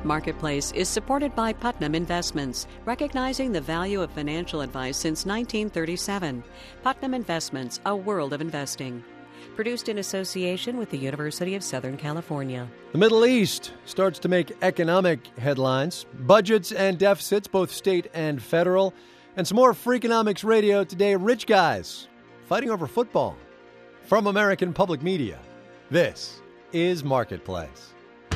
Marketplace is supported by Putnam Investments, recognizing the value of financial advice since 1937. Putnam Investments, a world of investing. Produced in association with the University of Southern California. The Middle East starts to make economic headlines. Budgets and deficits, both state and federal. And some more Freakonomics Radio today. Rich guys fighting over football. From American Public Media, this is Marketplace.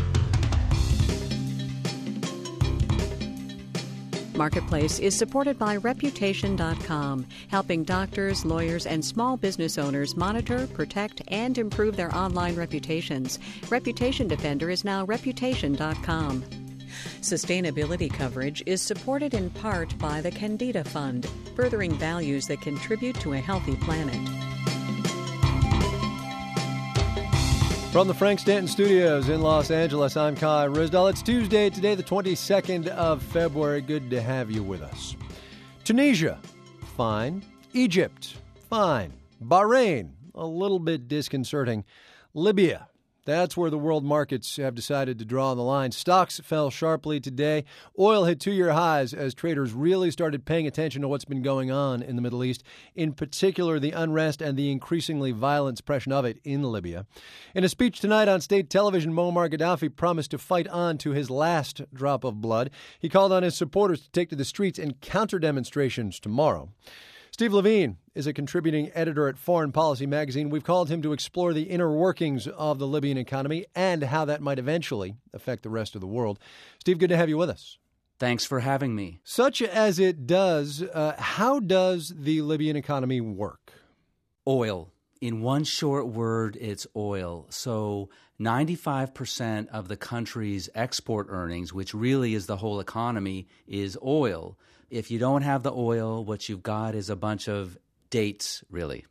Marketplace is supported by Reputation.com, helping doctors, lawyers, and small business owners monitor, protect, and improve their online reputations. Reputation Defender is now Reputation.com. Sustainability coverage is supported in part by the Candida Fund, furthering values that contribute to a healthy planet. From the Frank Stanton Studios in Los Angeles, I'm Kai Ryssdal. It's Tuesday, today the 22nd of February. Good to have you with us. Tunisia, fine. Egypt, fine. Bahrain, a little bit disconcerting. Libya, that's where the world markets have decided to draw the line. Stocks fell sharply today. Oil hit two-year highs as traders really started paying attention to what's been going on in the Middle East, in particular the unrest and the increasingly violent suppression of it in Libya. In a speech tonight on state television, Muammar Gaddafi promised to fight on to his last drop of blood. He called on his supporters to take to the streets in counter-demonstrations tomorrow. Steve Levine is a contributing editor at Foreign Policy magazine. We've called him to explore the inner workings of the Libyan economy and how that might eventually affect the rest of the world. Steve, good to have you with us. Thanks for having me. Such as it does, how does the Libyan economy work? Oil. In one short word, it's oil. So 95% of the country's export earnings, which really is the whole economy, is oil. If you don't have the oil, what you've got is a bunch of dates, really.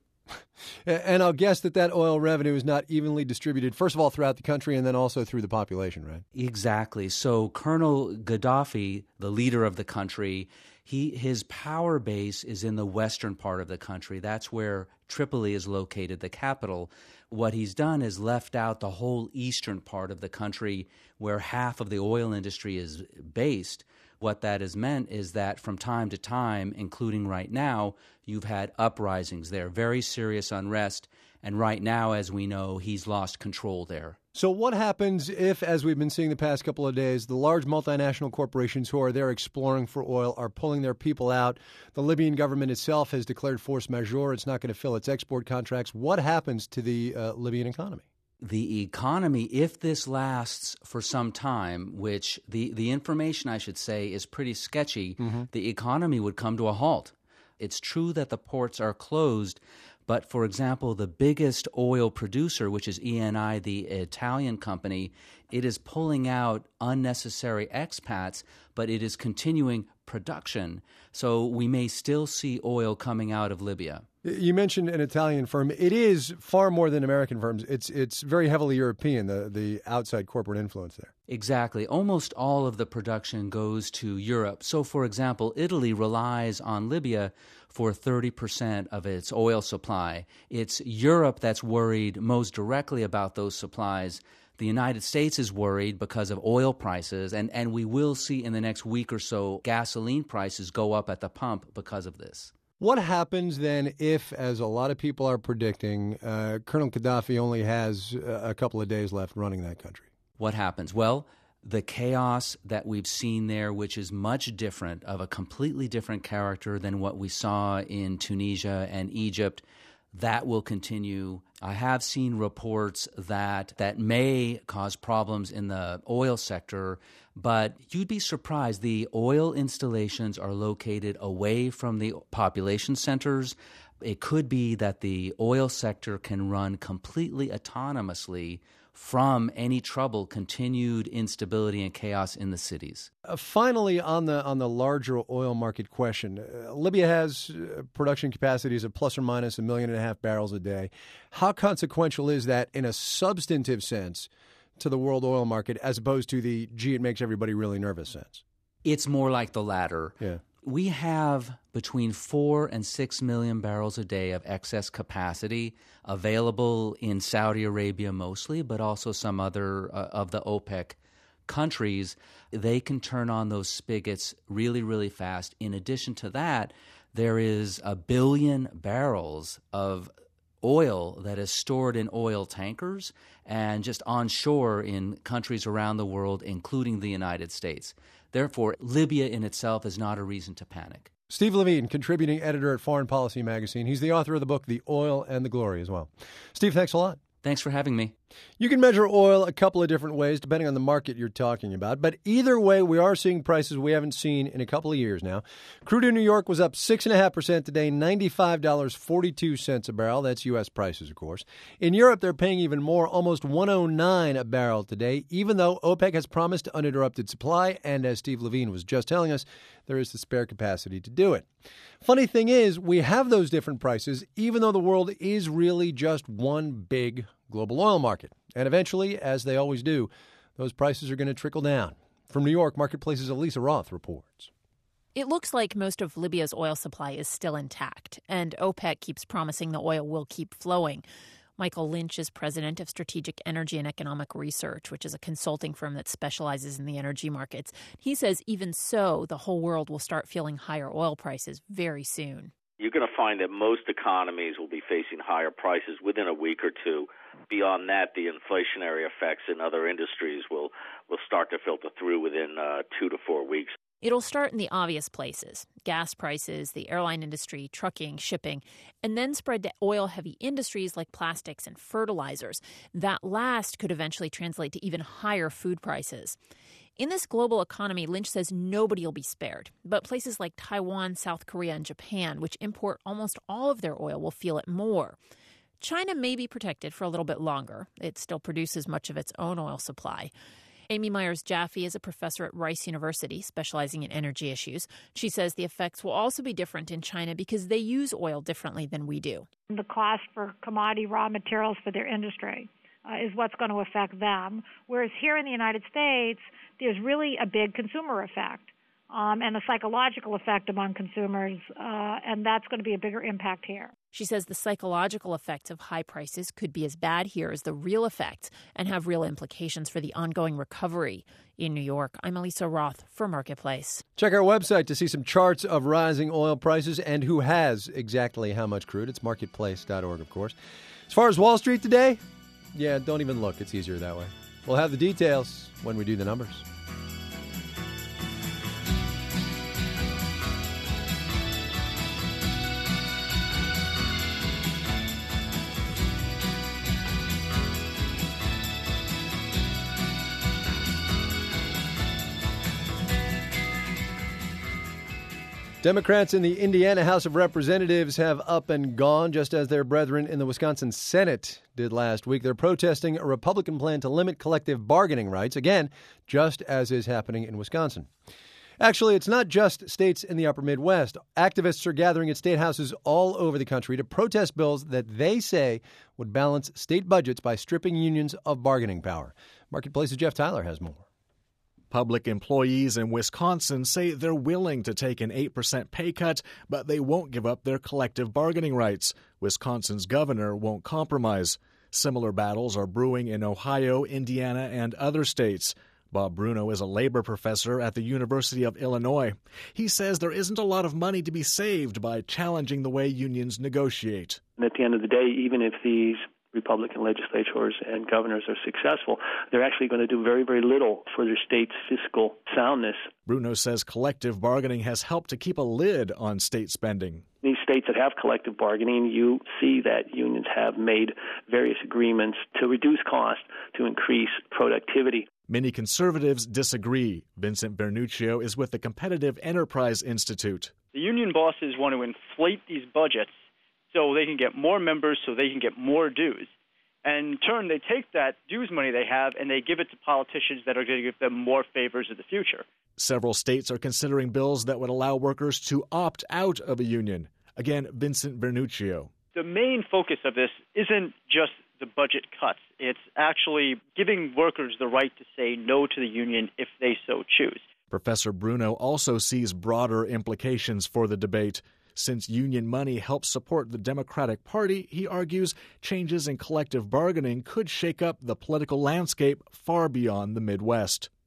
And I'll guess that oil revenue is not evenly distributed, first of all, throughout the country and then also through the population, right? Exactly. So Colonel Gaddafi, the leader of the country, his power base is in the western part of the country. That's where Tripoli is located, the capital. What he's done is left out the whole eastern part of the country where half of the oil industry is based. What that has meant is that from time to time, including right now, you've had uprisings there, very serious unrest. And right now, as we know, he's lost control there. So what happens if, as we've been seeing the past couple of days, the large multinational corporations who are there exploring for oil are pulling their people out? The Libyan government itself has declared force majeure. It's not going to fill its export contracts. What happens to the Libyan economy? The economy, if this lasts for some time, which the information, I should say, is pretty sketchy, the economy would come to a halt. It's true that the ports are closed, but, for example, the biggest oil producer, which is Eni, the Italian company, it is pulling out unnecessary expats, but it is continuing production. So we may still see oil coming out of Libya. You mentioned an Italian firm. It is far more than American firms. It's very heavily European, the outside corporate influence there. Exactly. Almost all of the production goes to Europe. So, for example, Italy relies on Libya for 30% of its oil supply. It's Europe that's worried most directly about those supplies. The United States is worried because of oil prices, and we will see in the next week or so gasoline prices go up at the pump because of this. What happens then if, as a lot of people are predicting, Colonel Gaddafi only has a couple of days left running that country? What happens? Well, the chaos that we've seen there, which is much different, of a completely different character than what we saw in Tunisia and Egypt, that will continue. I have seen reports that may cause problems in the oil sector, but you'd be surprised. The oil installations are located away from the population centers. It could be that the oil sector can run completely autonomously from any trouble, continued instability and chaos in the cities. Finally, on the larger oil market question, Libya has production capacities of plus or minus 1.5 million barrels a day. How consequential is that in a substantive sense to the world oil market as opposed to the, gee, it makes everybody really nervous sense? It's more like the latter. Yeah. We have between 4 and 6 million barrels a day of excess capacity available in Saudi Arabia mostly, but also some other of the OPEC countries, they can turn on those spigots really, really fast. In addition to that, there is 1 billion barrels of oil that is stored in oil tankers and just onshore in countries around the world, including the United States. Therefore, Libya in itself is not a reason to panic. Steve Levine, contributing editor at Foreign Policy Magazine. He's the author of the book, The Oil and the Glory, as well. Steve, thanks a lot. Thanks for having me. You can measure oil a couple of different ways, depending on the market you're talking about. But either way, we are seeing prices we haven't seen in a couple of years now. Crude in New York was up 6.5% today, $95.42 a barrel. That's U.S. prices, of course. In Europe, they're paying even more, almost $109 a barrel today, even though OPEC has promised uninterrupted supply. And as Steve Levine was just telling us, there is the spare capacity to do it. Funny thing is, we have those different prices, even though the world is really just one big global oil market. And eventually, as they always do, those prices are going to trickle down. From New York, Marketplace's Elisa Roth reports. It looks like most of Libya's oil supply is still intact, and OPEC keeps promising the oil will keep flowing. Michael Lynch is president of Strategic Energy and Economic Research, which is a consulting firm that specializes in the energy markets. He says even so, the whole world will start feeling higher oil prices very soon. You're going to find that most economies will be facing higher prices within a week or two. Beyond that, the inflationary effects in other industries will start to filter through within 2 to 4 weeks. It'll start in the obvious places, gas prices, the airline industry, trucking, shipping, and then spread to oil-heavy industries like plastics and fertilizers. That last could eventually translate to even higher food prices. In this global economy, Lynch says nobody will be spared, but places like Taiwan, South Korea, and Japan, which import almost all of their oil, will feel it more. China may be protected for a little bit longer. It still produces much of its own oil supply. Amy Myers-Jaffe is a professor at Rice University, specializing in energy issues. She says the effects will also be different in China because they use oil differently than we do. The cost for commodity raw materials for their industry is what's going to affect them, whereas here in the United States, there's really a big consumer effect and a psychological effect among consumers, and that's going to be a bigger impact here. She says the psychological effects of high prices could be as bad here as the real effects and have real implications for the ongoing recovery. In New York, I'm Elisa Roth for Marketplace. Check our website to see some charts of rising oil prices and who has exactly how much crude. It's marketplace.org, of course. As far as Wall Street today, yeah, don't even look. It's easier that way. We'll have the details when we do the numbers. Democrats in the Indiana House of Representatives have up and gone, just as their brethren in the Wisconsin Senate did last week. They're protesting a Republican plan to limit collective bargaining rights, again, just as is happening in Wisconsin. Actually, it's not just states in the upper Midwest. Activists are gathering at state houses all over the country to protest bills that they say would balance state budgets by stripping unions of bargaining power. Marketplace's Jeff Tyler has more. Public employees in Wisconsin say they're willing to take an 8% pay cut, but they won't give up their collective bargaining rights. Wisconsin's governor won't compromise. Similar battles are brewing in Ohio, Indiana, and other states. Bob Bruno is a labor professor at the University of Illinois. He says there isn't a lot of money to be saved by challenging the way unions negotiate. And at the end of the day, even if these Republican legislators and governors are successful, they're actually going to do very, very little for their state's fiscal soundness. Bruno says collective bargaining has helped to keep a lid on state spending. These states that have collective bargaining, you see that unions have made various agreements to reduce cost, to increase productivity. Many conservatives disagree. Vincent Vernuccio is with the Competitive Enterprise Institute. The union bosses want to inflate these budgets so they can get more members, so they can get more dues. And in turn, they take that dues money they have and they give it to politicians that are going to give them more favors in the future. Several states are considering bills that would allow workers to opt out of a union. Again, Vincent Vernuccio. The main focus of this isn't just the budget cuts. It's actually giving workers the right to say no to the union if they so choose. Professor Bruno also sees broader implications for the debate. Since union money helps support the Democratic Party, he argues changes in collective bargaining could shake up the political landscape far beyond the Midwest.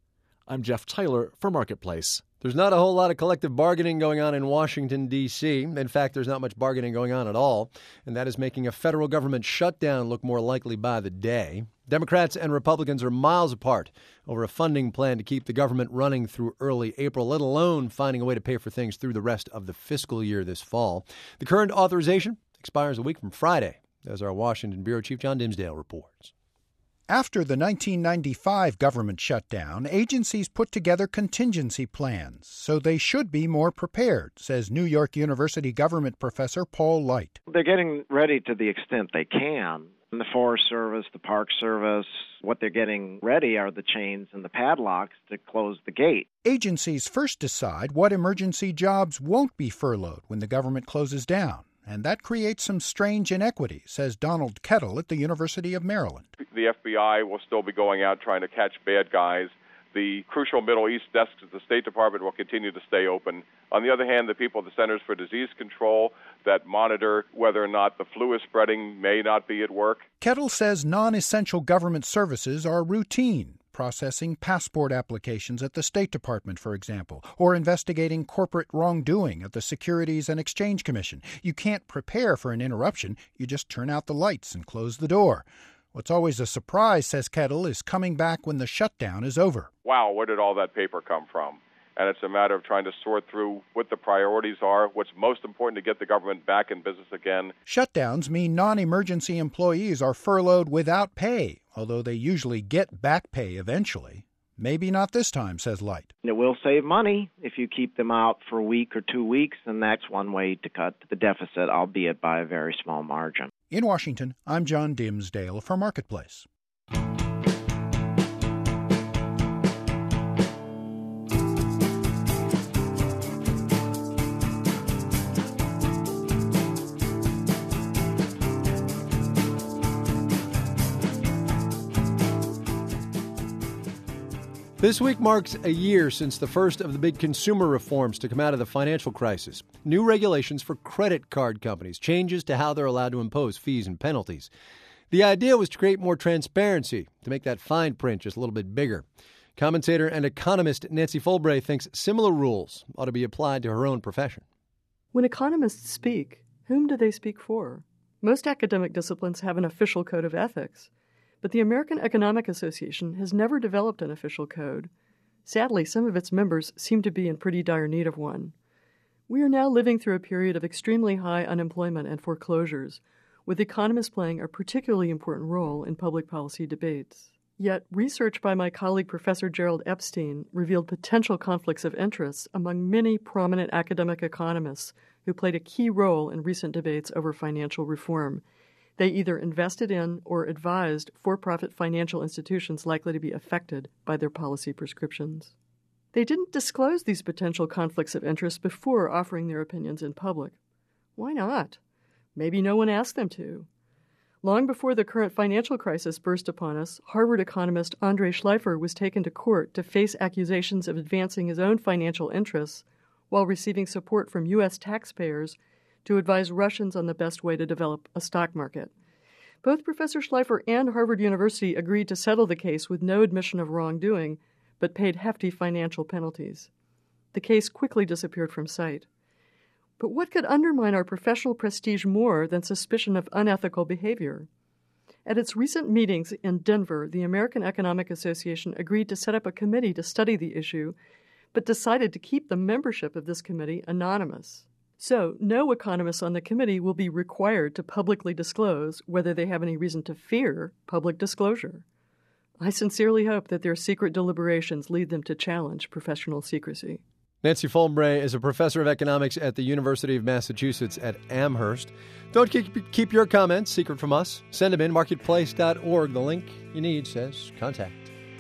I'm Jeff Tyler for Marketplace. There's not a whole lot of collective bargaining going on in Washington, D.C. In fact, there's not much bargaining going on at all, and that is making a federal government shutdown look more likely by the day. Democrats and Republicans are miles apart over a funding plan to keep the government running through early April, let alone finding a way to pay for things through the rest of the fiscal year this fall. The current authorization expires a week from Friday, as our Washington Bureau Chief John Dimsdale reports. After the 1995 government shutdown, agencies put together contingency plans, so they should be more prepared, says New York University government professor Paul Light. They're getting ready to the extent they can. The Forest Service, the Park Service, what they're getting ready are the chains and the padlocks to close the gate. Agencies first decide what emergency jobs won't be furloughed when the government closes down. And that creates some strange inequity, says Donald Kettle at the University of Maryland. The FBI will still be going out trying to catch bad guys. The crucial Middle East desks at the State Department will continue to stay open. On the other hand, the people at the Centers for Disease Control that monitor whether or not the flu is spreading may not be at work. Kettle says non-essential government services are routine, processing passport applications at the State Department, for example, or investigating corporate wrongdoing at the Securities and Exchange Commission. You can't prepare for an interruption. You just turn out the lights and close the door. What's always a surprise, says Kettle, is coming back when the shutdown is over. Wow, where did all that paper come from? And it's a matter of trying to sort through what the priorities are, what's most important to get the government back in business again. Shutdowns mean non-emergency employees are furloughed without pay, although they usually get back pay eventually. Maybe not this time, says Light. It will save money if you keep them out for a week or 2 weeks, and that's one way to cut the deficit, albeit by a very small margin. In Washington, I'm John Dimsdale for Marketplace. This week marks a year since the first of the big consumer reforms to come out of the financial crisis. New regulations for credit card companies, changes to how they're allowed to impose fees and penalties. The idea was to create more transparency, to make that fine print just a little bit bigger. Commentator and economist Nancy Fulbray thinks similar rules ought to be applied to her own profession. When economists speak, whom do they speak for? Most academic disciplines have an official code of ethics. But the American Economic Association has never developed an official code. Sadly, some of its members seem to be in pretty dire need of one. We are now living through a period of extremely high unemployment and foreclosures, with economists playing a particularly important role in public policy debates. Yet, research by my colleague Professor Gerald Epstein revealed potential conflicts of interest among many prominent academic economists who played a key role in recent debates over financial reform. They either invested in or advised for-profit financial institutions likely to be affected by their policy prescriptions. They didn't disclose these potential conflicts of interest before offering their opinions in public. Why not? Maybe no one asked them to. Long before the current financial crisis burst upon us, Harvard economist Andrei Schleifer was taken to court to face accusations of advancing his own financial interests while receiving support from U.S. taxpayers to advise Russians on the best way to develop a stock market. Both Professor Schleifer and Harvard University agreed to settle the case with no admission of wrongdoing, but paid hefty financial penalties. The case quickly disappeared from sight. But what could undermine our professional prestige more than suspicion of unethical behavior? At its recent meetings in Denver, the American Economic Association agreed to set up a committee to study the issue, but decided to keep the membership of this committee anonymous. So, no economists on the committee will be required to publicly disclose whether they have any reason to fear public disclosure. I sincerely hope that their secret deliberations lead them to challenge professional secrecy. Nancy Fulbray is a professor of economics at the University of Massachusetts at Amherst. Don't keep your comments secret from us. Send them in, marketplace.org. The link you need says contact.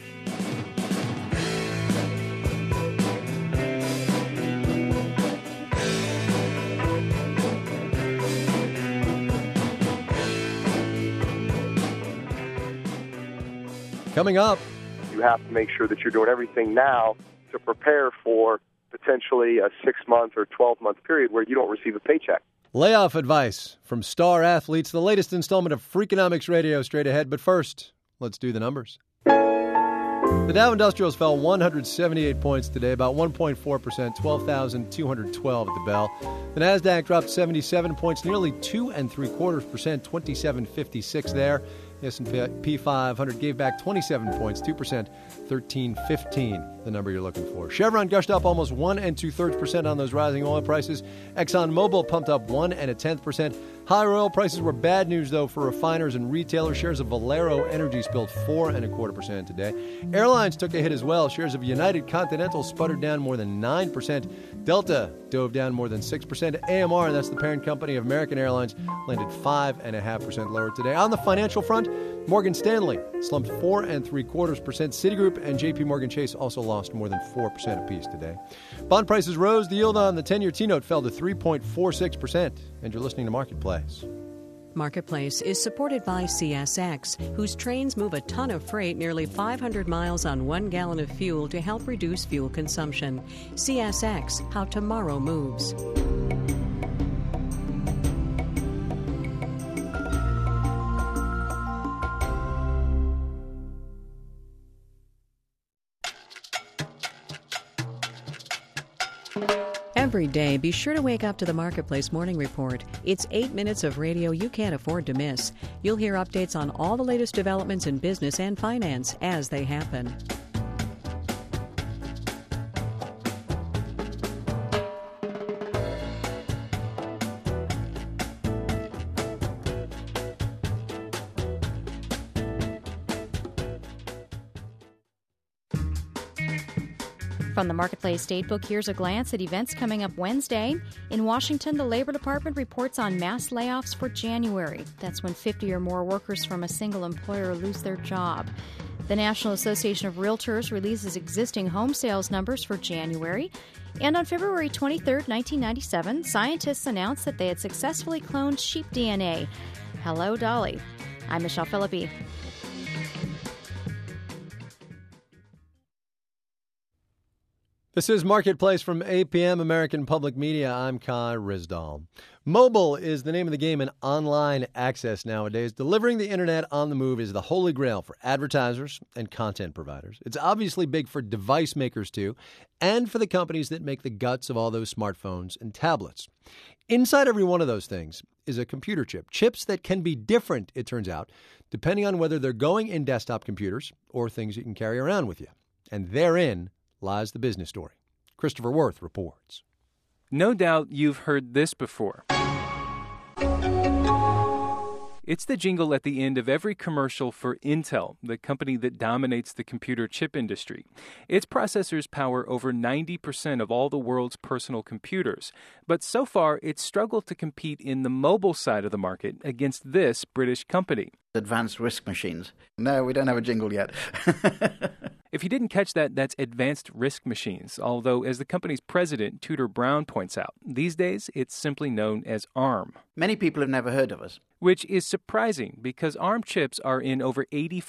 Coming up, you have to make sure that you're doing everything now to prepare for potentially a 6-month or 12-month period where you don't receive a paycheck. Layoff advice from star athletes, the latest installment of Freakonomics Radio straight ahead. But first, let's do the numbers. The Dow Industrials fell 178 points today, about 1.4%, 12,212 at the bell. The Nasdaq dropped 77 points, nearly 2.75%, 2756 there. The S&P 500 gave back 27 points, 2%, 1315, the number you're looking for. Chevron gushed up almost 1 2/3% on those rising oil prices. ExxonMobil pumped up 1 1/10%. Higher oil prices were bad news, though, for refiners and retailers. Shares of Valero Energy spilled 4.25% today. Airlines took a hit as well. Shares of United Continental sputtered down more than 9%. Delta dove down more than 6%. AMR, that's the parent company of American Airlines, landed 5.5% lower today. On the financial front, Morgan Stanley slumped 4.75%. Citigroup and JP Morgan Chase also lost more than 4% apiece today. Bond prices rose. The yield on the 10-year T-note fell to 3.46%. And you're listening to Marketplace. Marketplace is supported by CSX, whose trains move a ton of freight nearly 500 miles on 1 gallon of fuel to help reduce fuel consumption. CSX, how tomorrow moves. Every day, be sure to wake up to the Marketplace Morning Report. It's 8 minutes of radio you can't afford to miss. You'll hear updates on all the latest developments in business and finance as they happen. From the Marketplace Datebook, here's a glance at events coming up Wednesday. In Washington, the Labor Department reports on mass layoffs for January. That's when 50 or more workers from a single employer lose their job. The National Association of Realtors releases existing home sales numbers for January. And on February 23, 1997, scientists announced that they had successfully cloned sheep DNA. Hello, Dolly. I'm Michelle Philippi. This is Marketplace from APM American Public Media. I'm Kai Ryssdal. Mobile is the name of the game in online access nowadays. Delivering the internet on the move is the holy grail for advertisers and content providers. It's obviously big for device makers, too, and for the companies that make the guts of all those smartphones and tablets. Inside every one of those things is a computer chip. Chips that can be different, it turns out, depending on whether they're going in desktop computers or things you can carry around with you. And therein lies the business story. Christopher Worth reports. No doubt you've heard this before. It's the jingle at the end of every commercial for Intel, the company that dominates the computer chip industry. Its processors power over 90% of all the world's personal computers. But so far, it's struggled to compete in the mobile side of the market against this British company. Advanced RISC machines. No, we don't have a jingle yet. If you didn't catch that, that's Advanced RISC Machines, although as the company's president, Tudor Brown, points out, these days it's simply known as ARM. Many people have never heard of us. Which is surprising because ARM chips are in over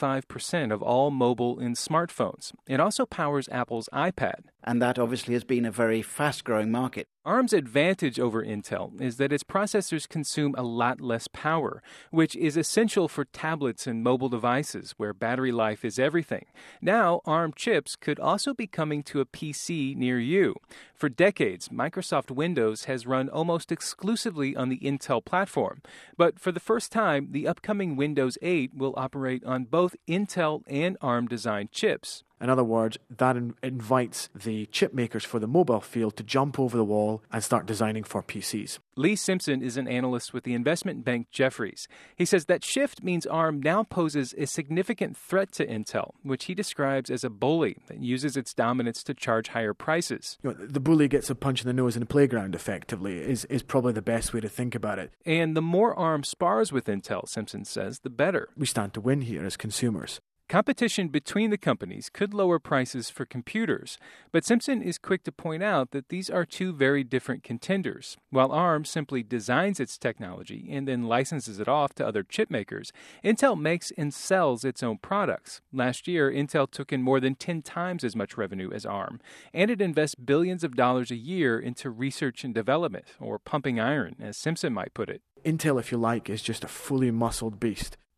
85% of all mobile and smartphones. It also powers Apple's iPad. And that obviously has been a very fast-growing market. ARM's advantage over Intel is that its processors consume a lot less power, which is essential for tablets and mobile devices where battery life is everything. Now, ARM chips could also be coming to a PC near you. For decades, Microsoft Windows has run almost exclusively on the Intel platform. But for the first time, the upcoming Windows 8 will operate on both Intel and ARM-designed chips. In other words, that invites the chip makers for the mobile field to jump over the wall and start designing for PCs. Lee Simpson is an analyst with the investment bank Jefferies. He says that shift means ARM now poses a significant threat to Intel, which he describes as a bully that uses its dominance to charge higher prices. The bully gets a punch in the nose in the playground, effectively, is probably the best way to think about it. And the more ARM spars with Intel, Simpson says, the better. We stand to win here as consumers. Competition between the companies could lower prices for computers, but Simpson is quick to point out that these are two very different contenders. While ARM simply designs its technology and then licenses it off to other chip makers, Intel makes and sells its own products. Last year, Intel took in more than 10 times as much revenue as ARM, and it invests billions of dollars a year into research and development, or pumping iron, as Simpson might put it. Intel, if you like, is just a fully muscled beast.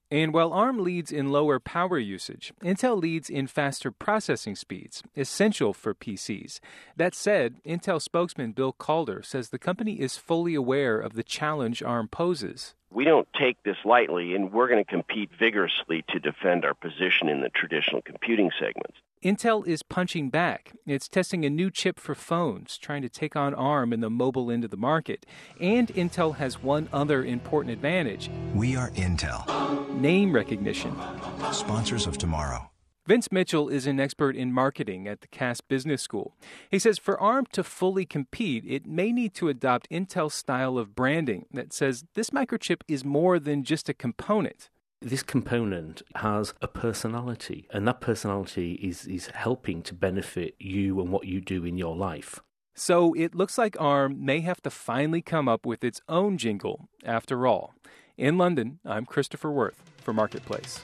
And while ARM leads in lower power usage, Intel leads in faster processing speeds, essential for PCs. That said, Intel spokesman Bill Calder says the company is fully aware of the challenge ARM poses. We don't take this lightly, and we're going to compete vigorously to defend our position in the traditional computing segments. Intel is punching back. It's testing a new chip for phones, trying to take on ARM in the mobile end of the market. And Intel has one other important advantage. We are Intel. Name recognition. Sponsors of tomorrow. Vince Mitchell is an expert in marketing at the Cass Business School. He says for ARM to fully compete, it may need to adopt Intel's style of branding that says this microchip is more than just a component. This component has a personality, and that personality is helping to benefit you and what you do in your life. So it looks like ARM may have to finally come up with its own jingle after all. In London, I'm Christopher Worth for Marketplace.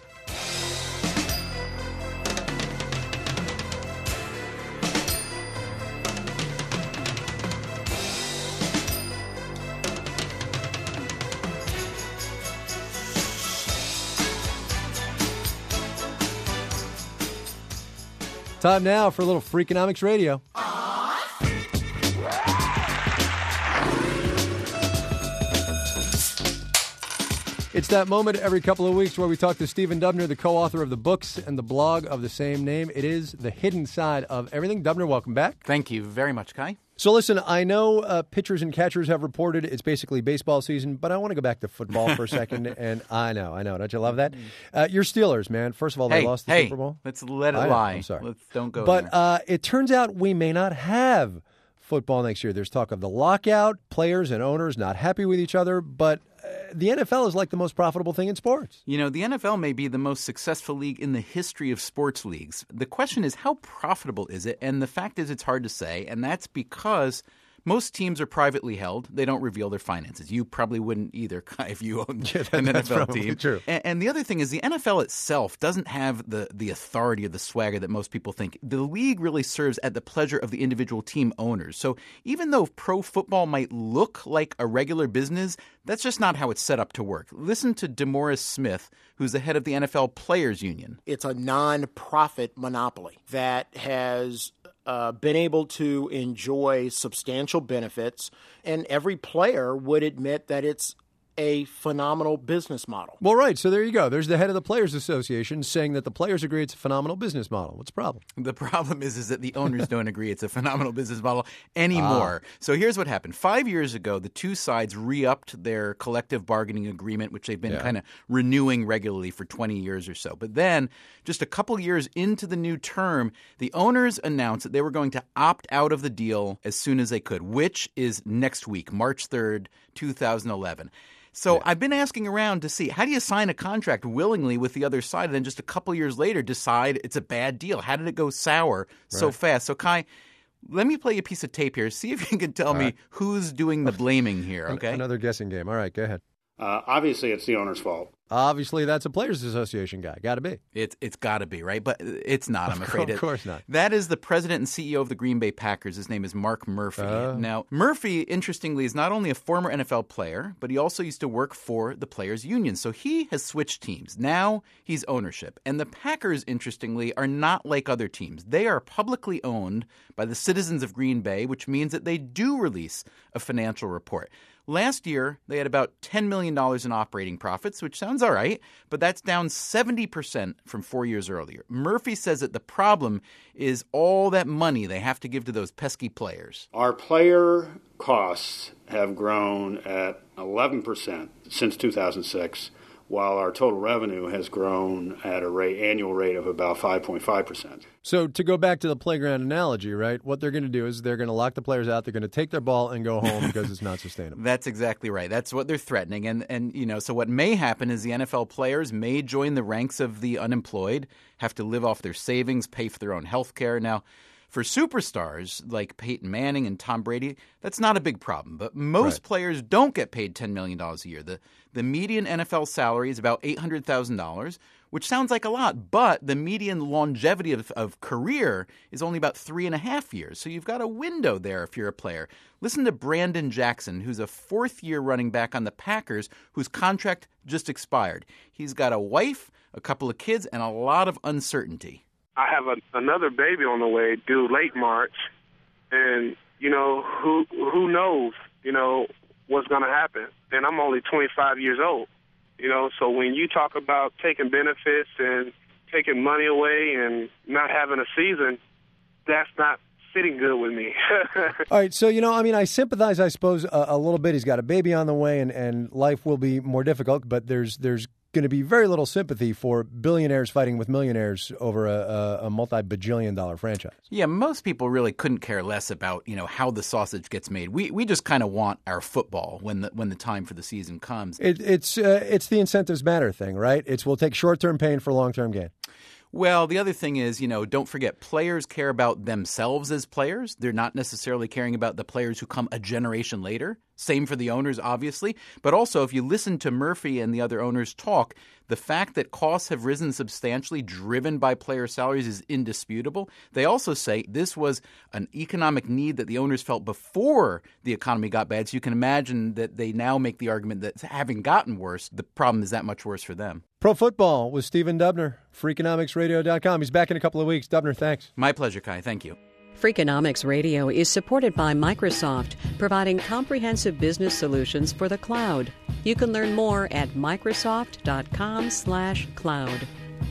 Time now for a little Freakonomics Radio. It's that moment every couple of weeks where we talk to Stephen Dubner, the co-author of the books and the blog of the same name. It is The Hidden Side of Everything. Dubner, welcome back. Thank you very much, Kai. So listen, I know pitchers and catchers have reported it's basically baseball season, but I want to go back to football for a second. And I know. Don't you love that? Your Steelers, man. First of all, they lost the Super Bowl. Let's let it lie. I'm sorry. Don't go there. But it turns out we may not have football next year. There's talk of the lockout, players and owners not happy with each other, but the NFL is like the most profitable thing in sports. You know, the NFL may be the most successful league in the history of sports leagues. The question is, how profitable is it? And the fact is, it's hard to say, and that's because most teams are privately held. They don't reveal their finances. You probably wouldn't either, Kai, if you owned an NFL team. True. And the other thing is the NFL itself doesn't have the authority or the swagger that most people think. The league really serves at the pleasure of the individual team owners. So even though pro football might look like a regular business, that's just not how it's set up to work. Listen to DeMaurice Smith, who's the head of the NFL Players Union. It's a non-profit monopoly that has been able to enjoy substantial benefits, and every player would admit that it's a phenomenal business model. Well, right. So there you go. There's the head of the Players Association saying that the players agree it's a phenomenal business model. What's the problem? The problem is that the owners don't agree it's a phenomenal business model anymore. So here's what happened. 5 years ago, the two sides re-upped their collective bargaining agreement, which they've been kind of renewing regularly for 20 years or so. But then just a couple years into the new term, the owners announced that they were going to opt out of the deal as soon as they could, which is next week, March 3rd, 2011. So I've been asking around to see, how do you sign a contract willingly with the other side and then just a couple years later decide it's a bad deal? How did it go sour so fast? So, Kai, let me play you a piece of tape here. See if you can tell me who's doing the blaming here, okay? Another guessing game. All right, go ahead. Obviously, it's the owner's fault. Obviously, that's a Players Association guy. Got to be. It's got to be, right? But it's not, I'm afraid. Of course not. That is the president and CEO of the Green Bay Packers. His name is Mark Murphy. Now, Murphy, interestingly, is not only a former NFL player, but he also used to work for the Players Union. So he has switched teams. Now he's ownership. And the Packers, interestingly, are not like other teams. They are publicly owned by the citizens of Green Bay, which means that they do release a financial report. Last year, they had about $10 million in operating profits, which sounds all right, but that's down 70% from 4 years earlier. Murphy says that the problem is all that money they have to give to those pesky players. Our player costs have grown at 11% since 2006, while our total revenue has grown at a annual rate of about 5.5%. So to go back to the playground analogy, right, what they're going to do is they're going to lock the players out. They're going to take their ball and go home because it's not sustainable. That's exactly right. That's what they're threatening. And you know, so what may happen is the NFL players may join the ranks of the unemployed, have to live off their savings, pay for their own health care. Now, for superstars like Peyton Manning and Tom Brady, that's not a big problem. But most players don't get paid $10 million a year. The median NFL salary is about $800,000, which sounds like a lot, but the median longevity of career is only about 3.5 years. So you've got a window there if you're a player. Listen to Brandon Jackson, who's a fourth-year running back on the Packers, whose contract just expired. He's got a wife, a couple of kids, and a lot of uncertainty. I have another baby on the way due late March, and, who knows, what's going to happen. And I'm only 25 years old, so when you talk about taking benefits and taking money away and not having a season, that's not sitting good with me. All right, so, I sympathize, I suppose, a little bit. He's got a baby on the way, and life will be more difficult, but there's going to be very little sympathy for billionaires fighting with millionaires over a multi-bajillion-dollar franchise. Yeah, most people really couldn't care less about, how the sausage gets made. We just kind of want our football when the time for the season comes. It's the incentives matter thing, right? We'll take short-term pain for long-term gain. Well, the other thing is, don't forget, players care about themselves as players. They're not necessarily caring about the players who come a generation later. Same for the owners, obviously. But also, if you listen to Murphy and the other owners talk, the fact that costs have risen substantially, driven by player salaries, is indisputable. They also say this was an economic need that the owners felt before the economy got bad. So you can imagine that they now make the argument that having gotten worse, the problem is that much worse for them. Pro Football with Stephen Dubner, Freakonomicsradio.com. He's back in a couple of weeks. Dubner, thanks. My pleasure, Kai. Thank you. Freakonomics Radio is supported by Microsoft, providing comprehensive business solutions for the cloud. You can learn more at Microsoft.com/cloud.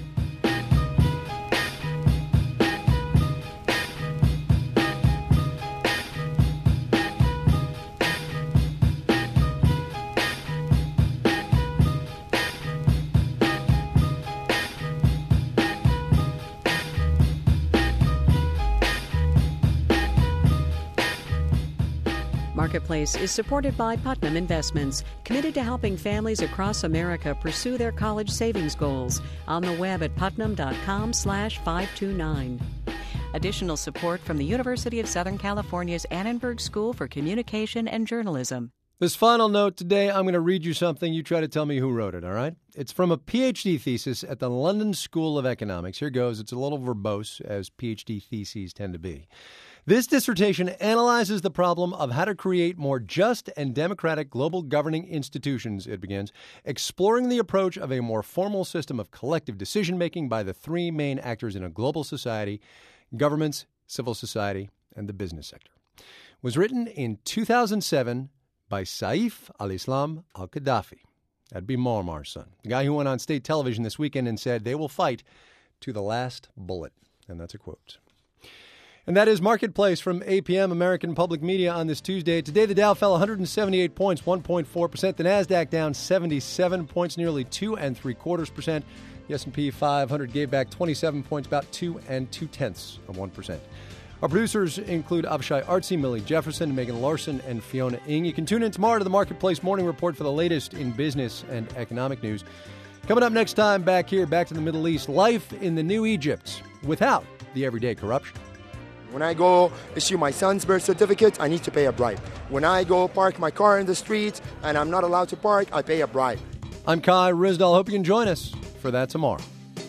Marketplace is supported by Putnam Investments, committed to helping families across America pursue their college savings goals. On the web at putnam.com/529. Additional support from the University of Southern California's Annenberg School for Communication and Journalism. This final note today, I'm going to read you something. You try to tell me who wrote it, all right? It's from a PhD thesis at the London School of Economics. Here goes. It's a little verbose, as PhD theses tend to be. This dissertation analyzes the problem of how to create more just and democratic global governing institutions, it begins, exploring the approach of a more formal system of collective decision-making by the three main actors in a global society: governments, civil society, and the business sector. It was written in 2007 by Saif al-Islam al-Qaddafi. That'd be Muammar's son, the guy who went on state television this weekend and said they will fight to the last bullet. And that's a quote. And that is Marketplace from APM, American Public Media, on this Tuesday. Today, the Dow fell 178 points, 1.4%. The NASDAQ down 77 points, nearly 2.75%. The S&P 500 gave back 27 points, about 2.2%. Our producers include Avishai Artsy, Millie Jefferson, Megan Larson, and Fiona Ng. You can tune in tomorrow to the Marketplace Morning Report for the latest in business and economic news. Coming up next time, back here, back to the Middle East, life in the New Egypt without the everyday corruption. When I go issue my son's birth certificate, I need to pay a bribe. When I go park my car in the street and I'm not allowed to park, I pay a bribe. I'm Kai Ryssdal. Hope you can join us for that tomorrow.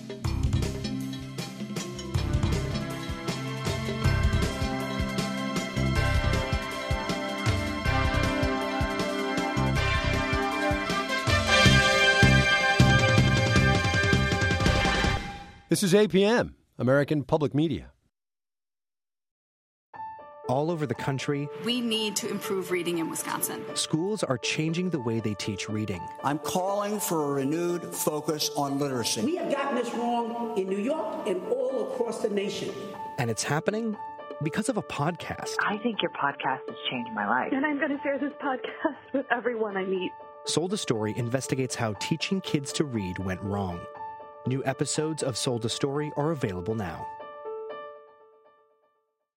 This is APM, American Public Media. All over the country, we need to improve reading in Wisconsin. Schools are changing the way they teach reading. I'm calling for a renewed focus on literacy. We have gotten this wrong in New York and all across the nation. And it's happening because of a podcast. I think your podcast has changed my life. And I'm going to share this podcast with everyone I meet. Sold a Story investigates how teaching kids to read went wrong. New episodes of Sold a Story are available now.